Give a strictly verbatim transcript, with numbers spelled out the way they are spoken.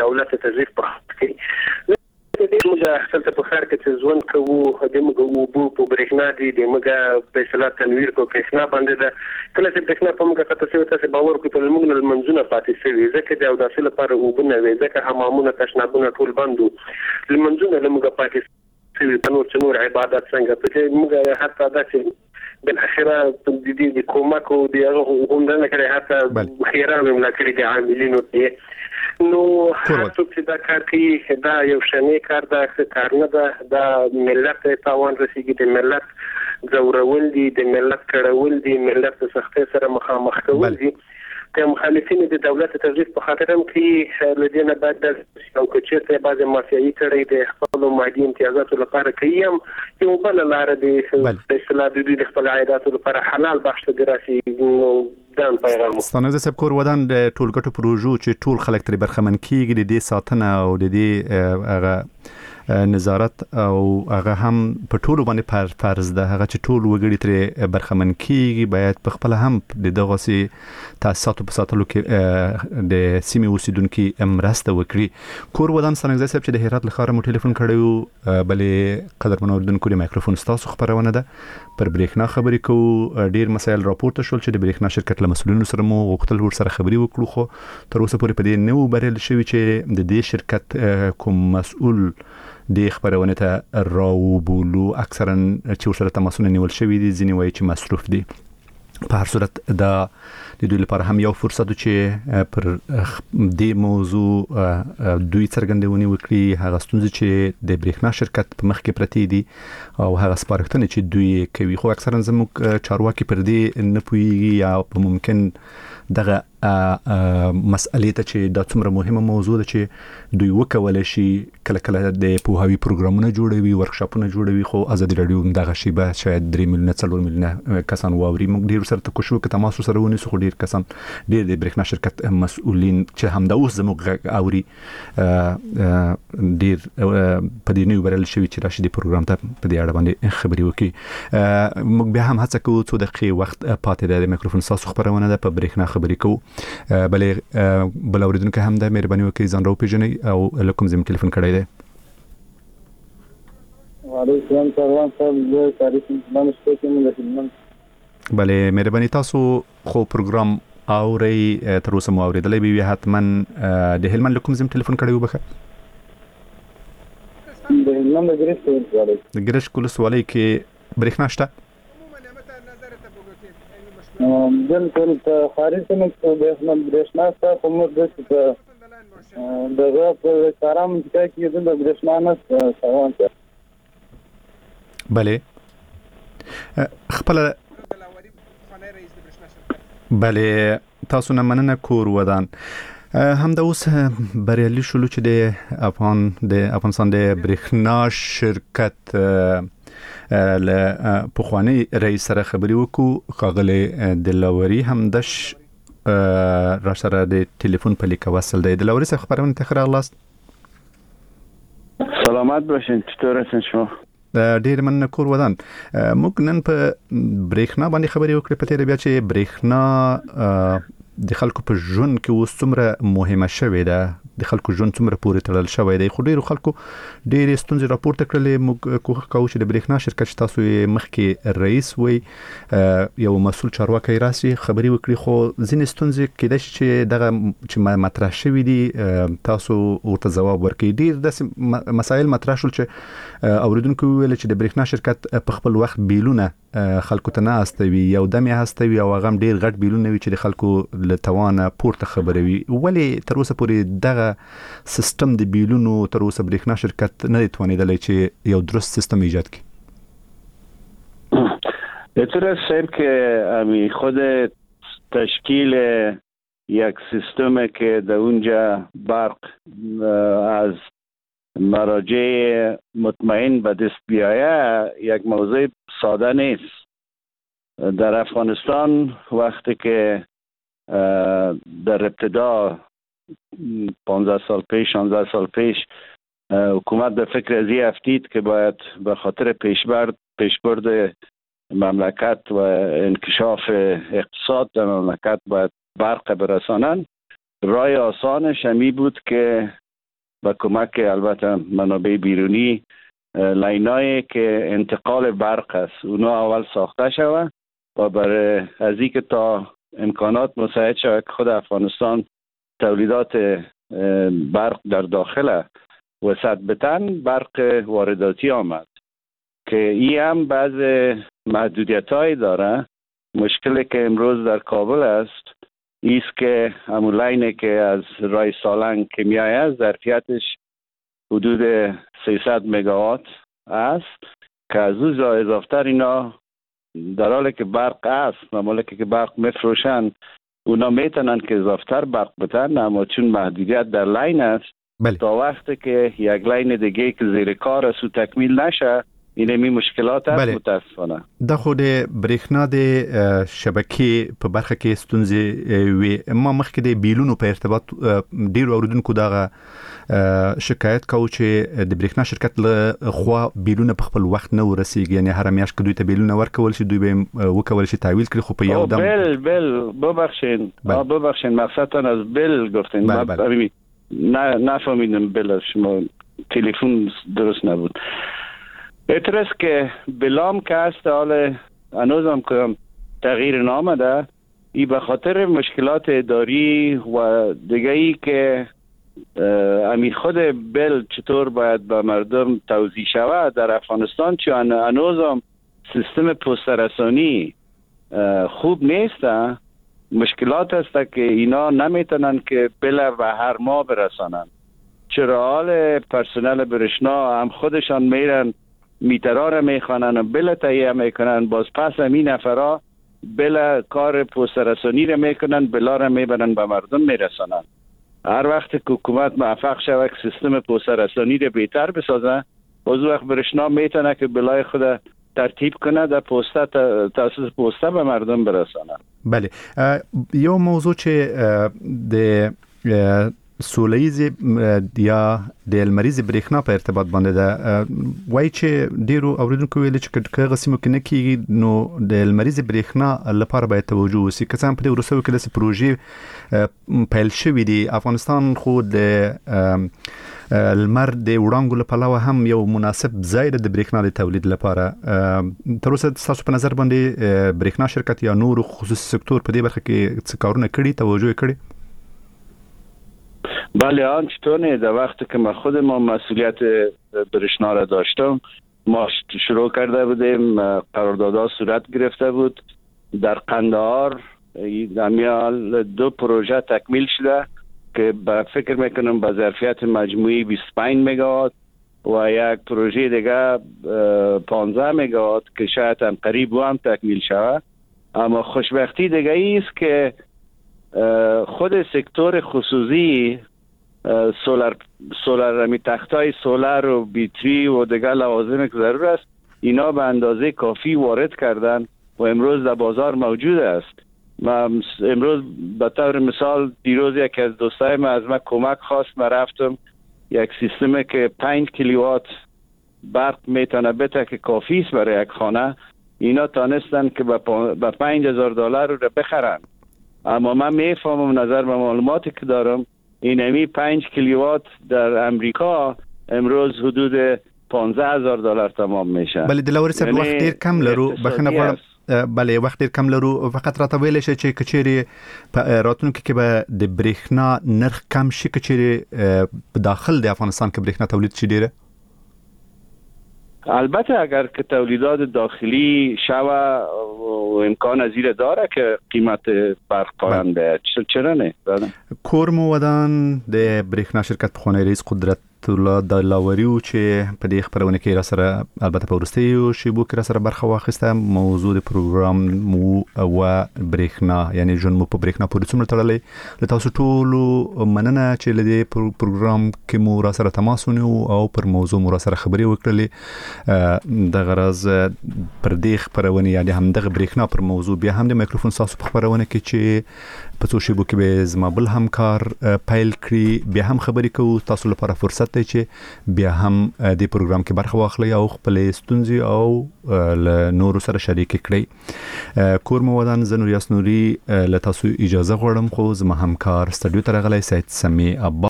دولت تضعیف پخې موږ خپل په خار کې چې ځوان کوو د موږ وبو په برېښنا دي د موږ په اصطلاح تنویر کو برېښنا باندې ده کله چې برېښنا په موږ کته څه تاسو باور کوئ په موږ نه منځونه پاتې شوی ځکه د اوداسه لپاره وبنه وي ځکه حمامونه تشنابونه ټول بندو لمنځونه لمږ پاتې شوی په نور څنور عبادت څنګه په موږ حتی دا چې بالاخره د دې د کومک او د غونډه کړي حتی خیران مملکت د عاملینو ته نو هڅه چې دا کار کوي دا یو شنه کار ده کار نه ده دا ملت ته تاوان رسیږي د ملت زورول دي د ملت کړهول دي ملت په سختۍ سره مخامخ کول دي که مخالفین د دولت تضعیف په خاطر هم کې لدينا بعد د یو کچته بعض مافیایي کړي د خپل مادي امتیازاتو لپاره کوي هم یو بل لار دی د اصلاح د خپل عایداتو لپاره حلال بخش دراسي دان پیغام ستانه د سبکور ودان د ټولګټو پروژو چې ټول خلک تر برخمن کیږي د دې ساتنه او د دې هغه نظارت او هغه هم په ټولو باندې فرض ده هغه چې ټول وګړي تر برخمن کیږي باید په خپل هم د دغه سي تاسو په ساتلو کې د سیمې اوسیدونکو امرسته وکړي کور ودان سنګزه صاحب چې د هرات لخوا مو ټلیفون کړیو بلې قدر منوردونکو د مایکروفون تاسو خبرونه ده پر برېښنا خبرې کو ډیر مسایل راپورته شول چې د برېښنا شرکت له مسولینو سره مو غوښتل ور سره خبرې وکړو خو تر اوسه پورې په دې نو بریل شوی چې د دې شرکت کوم مسؤل د خبرونه ته راوبولو اکثرا چې سره تماسونه نیول شوی دي ځینې وایي چې مصروف دي په هر صورت دا د دوی لپاره هم یو فرصت چې پر دې موضوع دوی څرګندونې وکړي هغه ستونزې چې د برېښنا شرکت په مخ کې پرتې دي او هغه سپارښتنې چې دوی کوي خو اکثرا زموږ چارواکي پر دې نه پوهیږي یا په ممکن دغه مسئلې ته چې دا څومره مهمه موضوع ده چې دوی وکولای شي کله کله د پوهاوی پروګرامونه جوړوي ورکشاپونه جوړوي خو ازادي رادیو دغه شی به شاید درې میلیونه څلور میلیونه کسان واوري موږ ډیر سره تکوشو کې تماس سره ونیسو خو ډیر کسان ډیر د برېښنا شرکت مسؤلین چې همدا اوس زموږ اوري ډیر په دې نیو برل شوی چې راشي د پروګرام ته په دې اړه باندې خبري وکړي موږ بیا هم هڅه کوو څو دقیقې وخت پاتې ده د میکروفون تاسو خبرونه ده په برېښنا خبري کوو بلې بل اوریدونکو هم د مهرباني وکړئ ځان راو پیژنئ او لکم زم ټلیفون کړی دی وعلیکم السلام صاحب تاریخ من ستاسو بلې مهرباني تاسو خو پروګرام اوري تر اوسه مو اوریدلې به حتما د هلمند لکم زم ټلیفون کړی وبخه د هلمند د ګریش کولسوالۍ د ګریش کولسوالۍ کې برېښنا شته بالکل په خارج کې د برېښنا څخه په موږ د دغه په کارام کې د برېښنا نه سوال ته بله خپل بله تاسو نه مننه کور ودان همدا اوس بریالي شول چې د افغان د افغانستان د برېښنا شرکت له پخوانی رئیس سره خبرې وکړو خاغله د لوري همدش را سره د ټلیفون په لیک وصل دی د لوري څخه خبرونه تخره خلاص سلامت باشین چطور هستین شما ډیر من کور ودان موږ نن په برېښنا باندې خبرې وکړې په تیر بیا چې برېښنا د خلکو په ژوند کې اوس څومره مهمه شوې ده د خلکو ژوند څومره پورې تړل شوی دی خو ډیرو خلکو ډېرې ستونزې راپورته کړلې موږ کوښښ کوو چې د برېښنا شرکت چې تاسو یې مخکې رئیس وي یو مسؤل چارواکی راسي خبرې وکړي خو ځینې ستونزې کېدای شي چې دغه چې مطرح شوي دي تاسو ورته ځواب ورکړئ ډېر داسې مسایل مطرح شول چې اوریدونکو ویل چې د برېښنا شرکت په خپل وخت بیلونه خلکو ته نه استوي یو دم یې هستوي او هغه ډیر غټ بیلونه وي چې د خلکو له توانه پورته خبروي ولې تر اوسه پورې دغه سیستم د بیلونو تر اوسه برېښنا شرکت نه توانیدلی چې یو درست سیستم ایجاد کړي اعتراض صاحب که امی خود تشکیل یک سیستم که در اونجا برق از مراجع مطمئن به دست بیایه یک موضوع ساده نیست در افغانستان وقتی که در ابتدا پانزده سال پیش شانزده سال پیش حکومت به فکر ازی افتید که باید به خاطر پیشبرد پیشبرد مملکت و انکشاف اقتصاد در مملکت باید برق برسانند رای آسانش همی بود که با کمک البته منابع بیرونی لاینایی که انتقال برق است اونا اول ساخته شود و برای از اینکه تا امکانات مساعد شود که خود افغانستان تولیدات برق در داخل وسط بتن، برق وارداتی آمد که این هم بعض محدودیت های داره. مشکلی که امروز در کابل است ایست که همون لاینی که از رای سالنگ که می آید ظرفیتش حدود سیصد مگاوات است که از او اضافتر اینا در حالی که برق است و مالکی که برق میفروشن اونا میتونن که اضافتر برق بتن، اما چون محدودیت در لاین است بله. تا وقتی که یک لاین دیگه که زیر کار است و تکمیل نشه این می مشکلات است بله. متاسفانه د خود برېښنا د شبکې په برخه کې ستونزې وي. ما مخکې د بیلونو په ارتباط ډیرو اوریدونکو دغه شکایت کوي چې د برېښنا شرکت له خوا بیلونه په خپل وخت نه ورسیږي، یعنی هر میاشت کې دوی ته بیلونه ورکول شي دوی به وکول شي تحویل کړي خو په یو دم بل بل ببخشید ببخشید مقصدتان از بل گفتین بله بله. نه نفهمیدم بل شما تلفن درست نبود. اعتراض که بلام که هست حال هنوزم که تغییر نامده ای به خاطر مشکلات اداری و دیگه ای که امی خود بل چطور باید به مردم توضیح شود در افغانستان، چون هنوزم سیستم پست رسانی خوب نیست. مشکلات است که اینا نمیتونن که بل و هر ماه برسانن، چرا حال پرسنل برشنا هم خودشان میرن میترا را میخوانن و بل تهیه میکنن، باز پس همین نفرا بل کار پست رسانی را میکنن، بلا را میبرن به مردم میرسانن. هر وقت که حکومت موفق شود که سیستم پست رسانی را بهتر بسازه، باز وقت برشنا میتونه که بلای خود ترتیب کنه در پسته تاسیس پسته به مردم برسانه. بله یو موضوع چې د سولیز یا د لمریز برېښنا په ارتباط باندې ده، وایي چې ډیرو اوریدونکو ویل چې کله سیمو کې نه کیږي نو د لمریز برېښنا لپاره باید توجه وشي. که څنګه په دې وروستیو کې داسې پروژې پیل شوي دي، افغانستان خو د لمر د وړانګو له پلوه هم یو مناسب ځای د برېښنا د تولید لپاره. تر اوسه تاسو په نظر باندې برېښنا شرکت یا نور خصوصي سکتور په دې برخه کې څه کارونه کړي، توجه کړي؟ بله آن چطوره. در وقتی که ما خود ما مسئولیت برشنا را داشتم ما شروع کرده بودیم، قراردادها صورت گرفته بود. در قندهار دمیال دو پروژه تکمیل شده که با فکر میکنم با ظرفیت مجموعی بیست و پنج مگاوات و یک پروژه دیگه پانزده مگاوات که شاید هم قریب و هم تکمیل شود. اما خوشبختی دیگه ایست که خود سکتور خصوصی سولار سولار می تختای سولار و بیتری و دیگر لوازم که ضرور است اینا به اندازه کافی وارد کردن و امروز در بازار موجود است. ما امروز به طور مثال دیروز یک از دوستای ما از من کمک خواست، ما رفتم یک سیستمی که پنج کیلووات برق میتونه بده که کافی است برای یک خانه، اینا تانستن که به پنج هزار دلار رو بخرن. اما من میفهمم نظر به معلوماتی که دارم اینمی پنج کیلووات در امریکا امروز حدود پانزده هزار دلار تمام میشه. بله دلوری صاحب وخت ډیر کم لرو، بخنه غواړم بله وخت ډیر کم لرو، فقط راته ویل شي چې کچېری په راتلونکي کې به د برېښنا نرخ کم شي، کچېری په داخل د افغانستان کې برېښنا تولید شي ډیره؟ البته اگر که تولیدات داخلی شوه و امکان از این داره که قیمت برق پایین بیاد، چرا نه؟ کورمو ودان د برېښنا شرکت پخوانی رئیس قدرت الله د لاوریو چې په دې خبرونه کې را سره البته په ورستیو شیبو کې را سره برخه واخیسته. موضوع د پروګرام مو او برېښنا یعنی ژوند مو په برېښنا پورې څومره تړلی. له تاسو ټولو مننه چې له دې پروګرام کې مو را سره تماس ونیو او پر موضوع مو را سره خبرې وکړلې. د غرض پر دې خبرونه یا د همدغه برېښنا پر موضوع بیا هم د مایکروفون تاسو په خبرونه کې چې په څو شیبو کې به زما بل همکار پیل کړي بیا هم خبرې کوو. تاسو لپاره فرصت دی چې بیا هم د پروګرام کې برخه واخلئ او خپل ستونزې او له نورو سره شریک کړئ. کورمو ودان زه نوریاس نوري له تاسو اجازه غواړم، خو زما همکار سټډیو ته راغلی سید سمی ابا